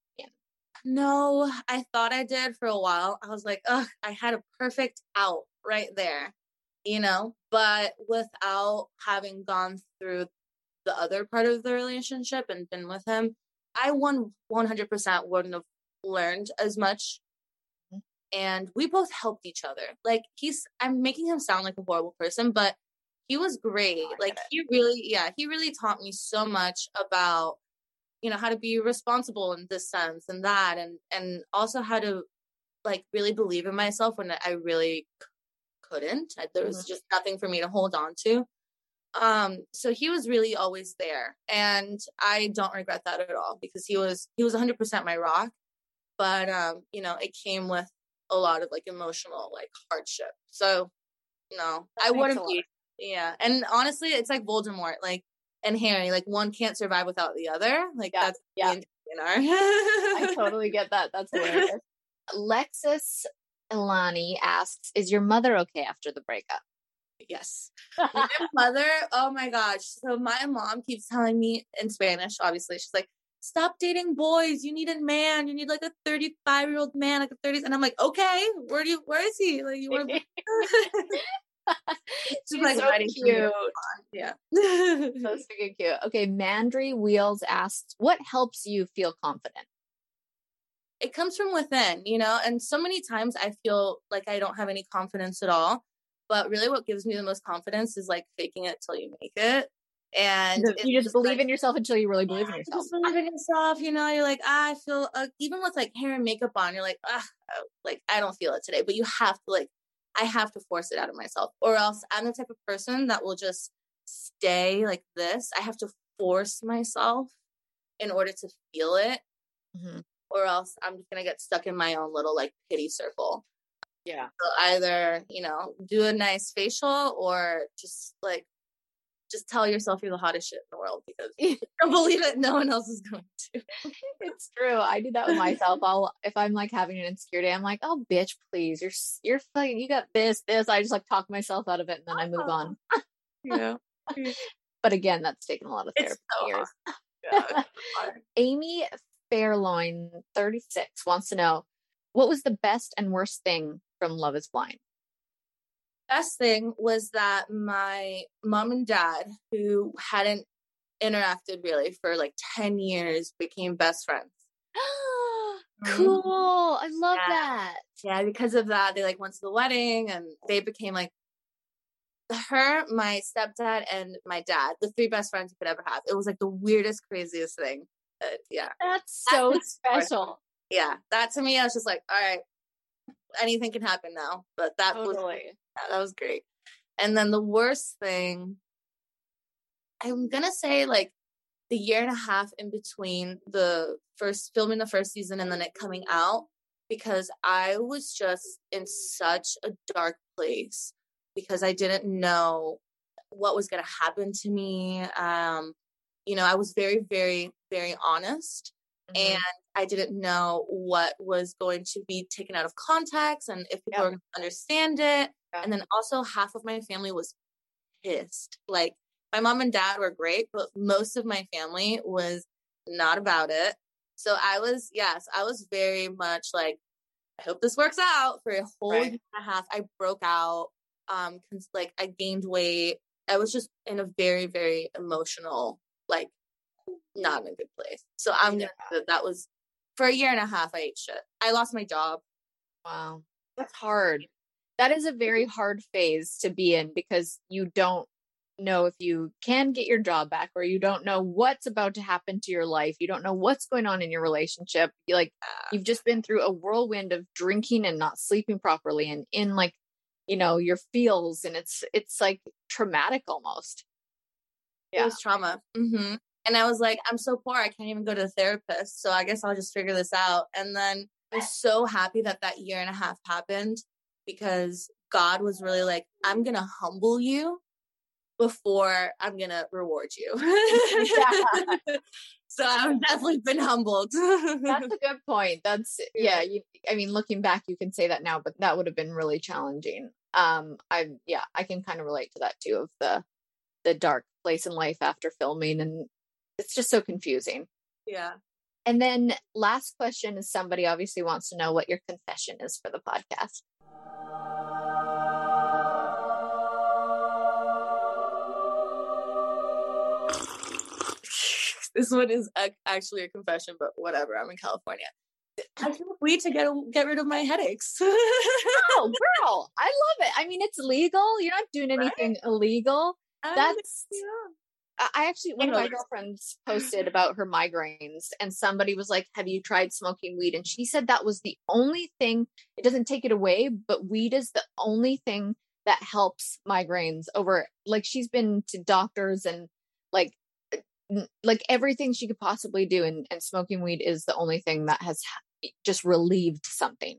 No, I thought I did for a while. I was like, ugh, I had a perfect out right there, you know, but without having gone through the other part of the relationship and been with him, I one hundred percent wouldn't have learned as much and we both helped each other. Like he's, I'm making him sound like a horrible person, but he was great. Oh, like he really, yeah, he really taught me so much about, you know, how to be responsible in this sense and that, and, and also how to like really believe in myself when I really c- couldn't. There was mm-hmm. just nothing for me to hold on to. Um, so he was really always there, and I don't regret that at all, because he was, he was one hundred percent my rock. But, um, you know, it came with a lot of like emotional, like hardship. So no, that I wouldn't be. Yeah. And honestly, it's like Voldemort, like, and Harry, like one can't survive without the other. Like yeah, that's, yeah. You know? I totally get that. That's hilarious. Lexus Ilani asks, is your mother okay after the breakup? Yes. My mother, oh my gosh. So my mom keeps telling me in Spanish, obviously, she's like, stop dating boys. You need a man. You need like a thirty-five year old man, like a thirties. And I'm like, okay, where do you, where is he? Like, you want to She's like, so cute. Yeah. So freaking cute. Okay. Mandry Wheels asks, what helps you feel confident? It comes from within, you know, and so many times I feel like I don't have any confidence at all. But really what gives me the most confidence is like faking it till you make it. And you just, just believe like, in yourself until you really believe in yourself. Just believe in yourself, you know, you're like, ah, I feel, uh, even with like hair and makeup on, you're like, ah, like, I don't feel it today, but you have to like, I have to force it out of myself, or else I'm the type of person that will just stay like this. I have to force myself in order to feel it, mm-hmm. or else I'm just going to get stuck in my own little like pity circle. Yeah. So either, you know, do a nice facial, or just like, just tell yourself you're the hottest shit in the world, because you don't believe it, no one else is going to. It's true. I do that with myself. I'll, if I'm like having an insecurity, I'm like, oh bitch, please, you're, you're fucking, you got this, this. I just like talk myself out of it, and then I move on. Yeah. But again, that's taken a lot of therapy so years. Yeah, Amy Fairloin, thirty-six, wants to know, what was the best and worst thing from Love is Blind? Best thing was that my mom and dad, who hadn't interacted really for like ten years, became best friends. Cool. I love yeah. that. Yeah, because of that, they like went to the wedding, and they became like her, my stepdad, and my dad, the three best friends you could ever have. It was like the weirdest, craziest thing. But, yeah. That's so That's special. Yeah. That to me, I was just like, all right, anything can happen now. But that totally. was that was great. And then the worst thing, I'm gonna say like the year and a half in between the first filming the first season and then it coming out, because I was just in such a dark place, because I didn't know what was gonna happen to me. Um, you know, I was very, very, very honest. Mm-hmm. And I didn't know what was going to be taken out of context, and if people yep. were going to understand it. Yeah. And then also half of my family was pissed. Like my mom and dad were great, but most of my family was not about it. So I was, yes, I was very much like, I hope this works out. For a whole right. year and a half, I broke out. Um, cause, like I gained weight. I was just in a very, very emotional, like not in a good place. So I'm yeah. gonna say that that was for a year and a half. I ate shit. I lost my job. Wow, that's hard. That is a very hard phase to be in, because you don't know if you can get your job back, or you don't know what's about to happen to your life. You don't know what's going on in your relationship. You like you've just been through a whirlwind of drinking and not sleeping properly, and in like, you know, your feels, and it's it's like traumatic almost. Yeah. It was trauma. Mm-hmm. And I was like, I'm so poor, I can't even go to a therapist. So I guess I'll just figure this out. And then I was so happy that that year and a half happened, because God was really like, I'm going to humble you before I'm going to reward you. So I've definitely been humbled. That's a good point. That's, yeah. You, I mean, looking back, you can say that now, but that would have been really challenging. Um, I, yeah, I can kind of relate to that too, of the, the dark place in life after filming, and it's just so confusing. Yeah. And then last question is, somebody obviously wants to know what your confession is for the podcast. This one is actually a confession, but whatever. I'm in California. I smoke weed to get get rid of my headaches. Oh, girl, I love it. I mean, it's legal. You're not doing anything right? illegal. Um, That's. Yeah. I actually, one of my girlfriends posted about her migraines, and somebody was like, "Have you tried smoking weed?" And she said that was the only thing. It doesn't take it away, but weed is the only thing that helps migraines over. Like, she's been to doctors and like. like everything she could possibly do, and, and smoking weed is the only thing that has just relieved something.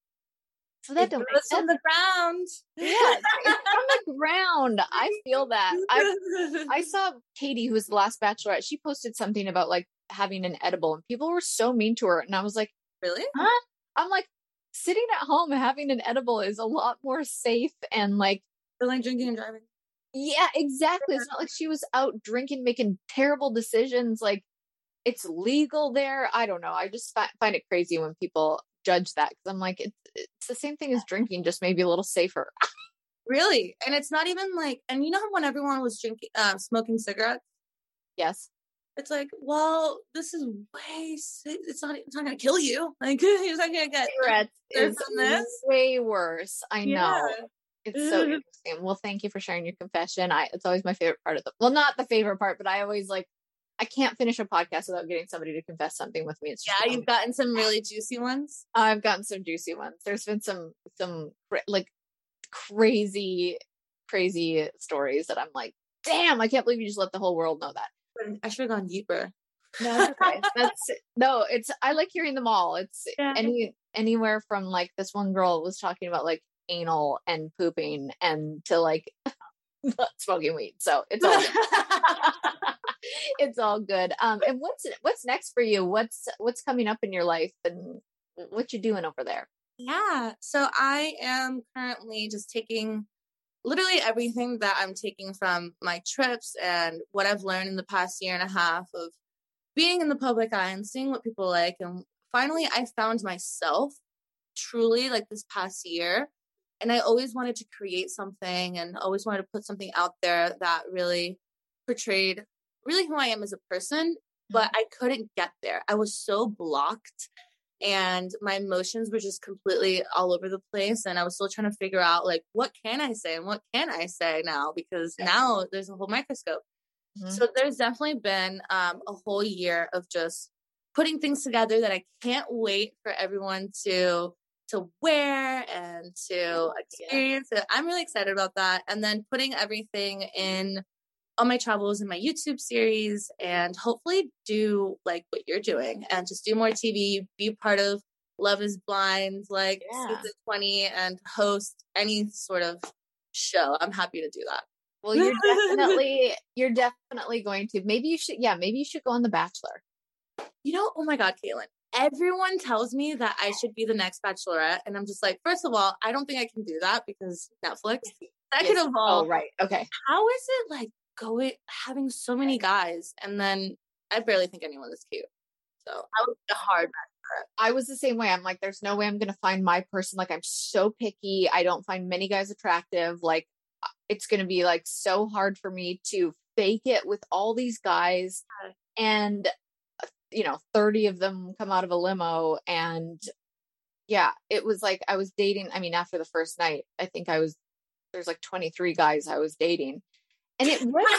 So that it don't goes from the ground. Yeah, it's from the ground. I feel that. I I saw Katie, who was the last Bachelorette. She posted something about like having an edible, and people were so mean to her. And I was like, really? Huh? I'm like, sitting at home and having an edible is a lot more safe and like, or like drinking and driving. Yeah, exactly. It's not like she was out drinking, making terrible decisions. Like, it's legal there. I don't know. I just fi- find it crazy when people judge that, because I'm like, it's, it's the same thing as drinking, just maybe a little safer. Really? And it's not even like, and you know how when everyone was drinking, uh, smoking cigarettes? Yes. It's like, well, this is way, it's not, it's not going to kill you. Like, you're not going to get cigarettes is this. way worse. I yeah. know. It's so interesting. Well, thank you for sharing your confession. I, it's always my favorite part of the, well, not the favorite part, but I always like, I can't finish a podcast without getting somebody to confess something with me. It's just yeah, fun. You've gotten some really juicy ones. I've gotten some juicy ones. There's been some, some like crazy, crazy stories that I'm like, damn, I can't believe you just let the whole world know that. I should have gone deeper. No, it's okay. That's no, it's, I like hearing them all. It's yeah. any, anywhere from like this one girl was talking about like anal and pooping and to like smoking weed. So it's all good. It's all good. Um, and what's what's next for you? What's what's coming up in your life, and what you doing over there? Yeah. So I am currently just taking literally everything that I'm taking from my trips and what I've learned in the past year and a half of being in the public eye and seeing what people like. And finally, I found myself truly like this past year. And I always wanted to create something and always wanted to put something out there that really portrayed really who I am as a person, but I couldn't get there. I was so blocked and my emotions were just completely all over the place. And I was still trying to figure out like, what can I say and what can I say now? Because now there's a whole microscope. Mm-hmm. So there's definitely been um, a whole year of just putting things together that I can't wait for everyone to to wear and to experience it. I'm really excited about that. And then putting everything in all my travels in my YouTube series and hopefully do like what you're doing and just do more T V, be part of Love is Blind, like yeah. season twenty and host any sort of show. I'm happy to do that. Well, you're definitely, you're definitely going to, maybe you should, yeah, maybe you should go on The Bachelor. You know, oh my God, Caitlin. Everyone tells me that I should be the next Bachelorette. And I'm just like, first of all, I don't think I can do that because Netflix. Second yes. of all, oh, right. Okay. How is it like going, having so many guys? And then I barely think anyone is cute. So I was a hard Bachelorette. I was the same way. I'm like, there's no way I'm going to find my person. Like, I'm so picky. I don't find many guys attractive. Like, it's going to be like so hard for me to fake it with all these guys. And you know, thirty of them come out of a limo. And yeah, it was like, I was dating. I mean, after the first night, I think I was, there's like twenty-three guys I was dating. And it was,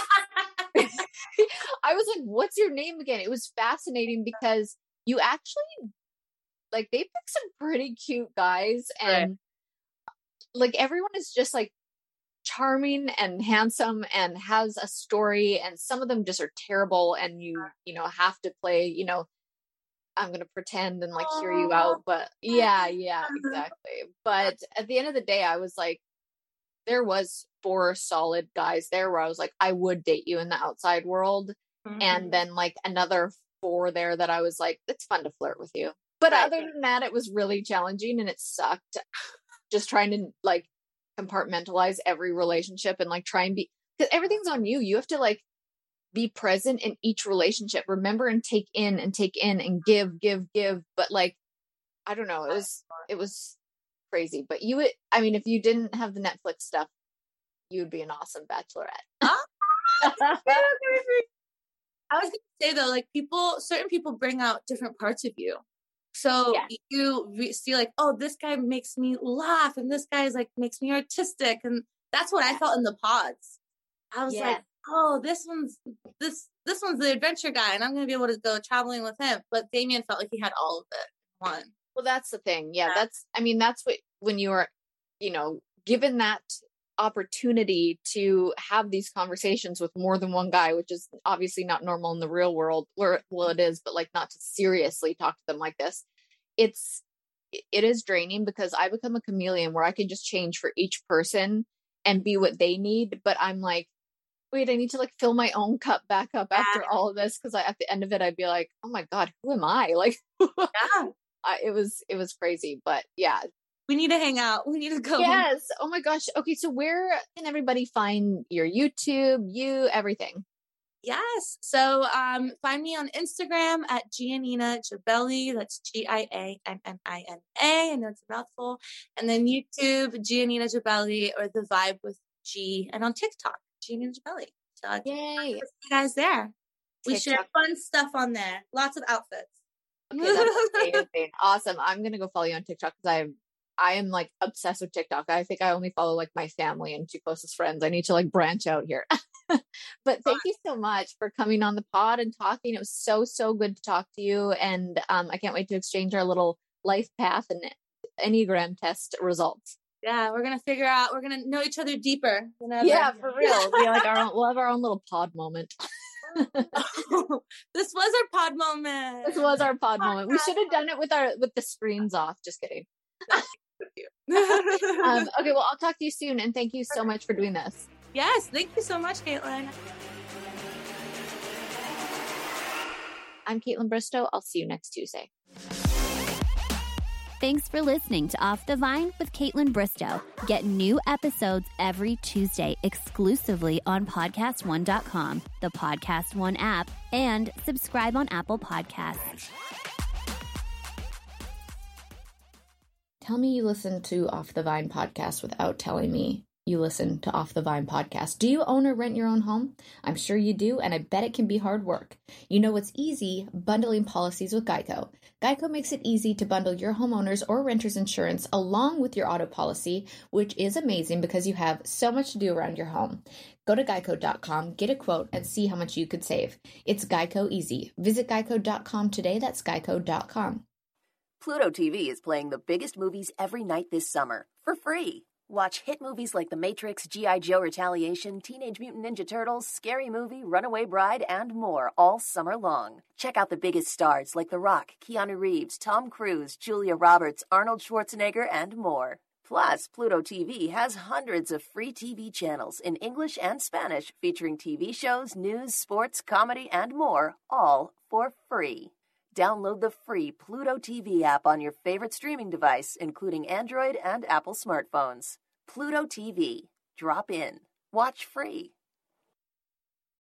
I was like, what's your name again? It was fascinating because you actually, like, they picked some pretty cute guys. And right. like, everyone is just like charming and handsome and has a story, and some of them just are terrible, and you you know have to play, you know I'm gonna pretend and like hear you out, but yeah yeah exactly. But at the end of the day, I was like, there was four solid guys there where I was like, I would date you in the outside world. Mm-hmm. And then like another four there that I was like, it's fun to flirt with you, but right. other than that, it was really challenging and it sucked just trying to like compartmentalize every relationship and like try and be, because everything's on you. You have to like be present in each relationship, remember and take in and take in and give, give, give. But like, I don't know, it was, it was crazy. But you would, I mean, if you didn't have the Netflix stuff, you would be an awesome Bachelorette. I was going to say though, like people, certain people bring out different parts of you. So Yeah. you re- see like, oh, this guy makes me laugh and this guy's like makes me artistic. And that's what I felt in the pods. I was Yeah. like, oh, this one's this this one's the adventure guy and I'm gonna be able to go traveling with him. But Damien felt like he had all of it in one. Well, that's the thing. Yeah, Yeah. that's, I mean, that's what, when you are, you know, given that opportunity to have these conversations with more than one guy, which is obviously not normal in the real world, where, well, it is, but like not to seriously talk to them like this. It's, it is draining because I become a chameleon where I can just change for each person and be what they need. But I'm like, wait, I need to like fill my own cup back up after all of this. Cause I, at the end of it, I'd be like, oh my God, who am I? Like, Yeah. I, it was, it was crazy, but yeah. We need to hang out. We need to go. Yes. Oh my gosh. Okay. So where can everybody find your YouTube, you, everything? Yes. So um, find me on Instagram at Giannina Gibelli. That's G I A N N I N A. I know it's a mouthful. And then YouTube, Giannina Gibelli, or The Vibe with G. And on TikTok, Giannina Gibelli. So I can Yay. see you guys there. We share TikTok. fun stuff on there. Lots of outfits. Okay, that's amazing. Awesome. I'm gonna go follow you on TikTok because I I am like obsessed with TikTok. I think I only follow like my family and two closest friends. I need to like branch out here. But thank you so much for coming on the pod and talking. It was so, so good to talk to you. And um, I can't wait to exchange our little life path and Enneagram test results. Yeah, we're gonna figure out. We're gonna know each other deeper than ever. Yeah, for real. Be like our own, we'll have our own little pod moment. This was our pod moment. This was our pod moment. We should have done it with our with the screens off. Just kidding. um, okay, well, I'll talk to you soon, and thank you so much for doing this. Yes, thank you so much, Caitlin. I'm Caitlin Bristow. I'll see you next Tuesday. Thanks for listening to Off the Vine with Caitlin Bristow. Get new episodes every Tuesday exclusively on podcast one dot com, the Podcast One app, and subscribe on Apple Podcasts. Tell me you listen to Off the Vine podcast without telling me you listen to Off the Vine podcast. Do you own or rent your own home? I'm sure you do, and I bet it can be hard work. You know what's easy? Bundling policies with Geico. Geico makes it easy to bundle your homeowner's or renter's insurance along with your auto policy, which is amazing because you have so much to do around your home. Go to geico dot com, get a quote, and see how much you could save. It's Geico easy. Visit geico dot com today. That's geico dot com. Pluto T V is playing the biggest movies every night this summer for free. Watch hit movies like The Matrix, G I. Joe Retaliation, Teenage Mutant Ninja Turtles, Scary Movie, Runaway Bride, and more all summer long. Check out the biggest stars like The Rock, Keanu Reeves, Tom Cruise, Julia Roberts, Arnold Schwarzenegger, and more. Plus, Pluto T V has hundreds of free T V channels in English and Spanish featuring T V shows, news, sports, comedy, and more, all for free. Download the free Pluto T V app on your favorite streaming device, including Android and Apple smartphones. Pluto T V. Drop in. Watch free.